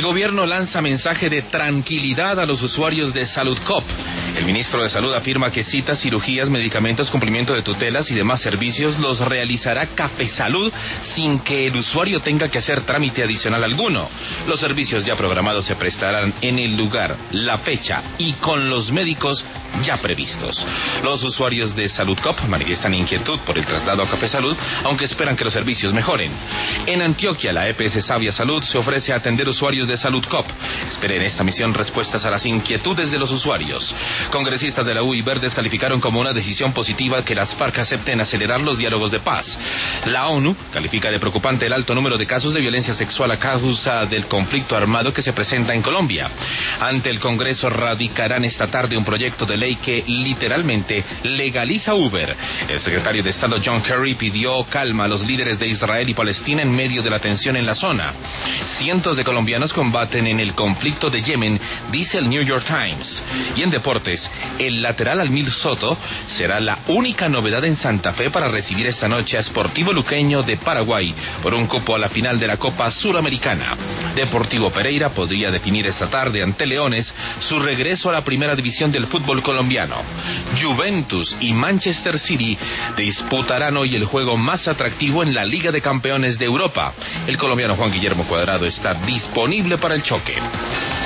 gobierno lanza mensaje de tranquilidad a los usuarios de Saludcop. El ministro de Salud afirma que citas, cirugías, medicamentos, cumplimiento de tutelas y demás servicios los realizará Cafesalud sin que el usuario tenga que hacer trámite adicional alguno. Los servicios ya programados se prestarán en el lugar, la fecha y con los médicos ya previstos. Los usuarios de Saludcop manifiestan inquietud por el traslado a Cafesalud, aunque esperan que los servicios mejoren. En Antioquia, la EPS Sabia Salud se ofrece a atender usuarios de Saludcop. Esperen en esta misión respuestas a las inquietudes de los usuarios. Congresistas de la U y Verdes calificaron como una decisión positiva que las FARC acepten acelerar los diálogos de paz. La ONU califica de preocupante el alto número de casos de violencia sexual a causa del conflicto armado que se presenta en Colombia. Ante el Congreso radicarán esta tarde un proyecto de ley que literalmente legaliza Uber. El secretario de Estado John Kerry pidió calma a los líderes de Israel y Palestina en medio de la tensión en la zona. Cientos de colombianos combaten en el conflicto de Yemen, dice el New York Times. Y en deportes, el lateral Almir Soto será la única novedad en Santa Fe para recibir esta noche a Sportivo Luqueño de Paraguay por un cupo a la final de la Copa Suramericana. Deportivo Pereira podría definir esta tarde ante Leones su regreso a la primera división del fútbol colombiano. Juventus y Manchester City disputarán hoy el juego más atractivo en la Liga de Campeones de Europa. El colombiano Juan Guillermo Cuadrado está disponible para el choque.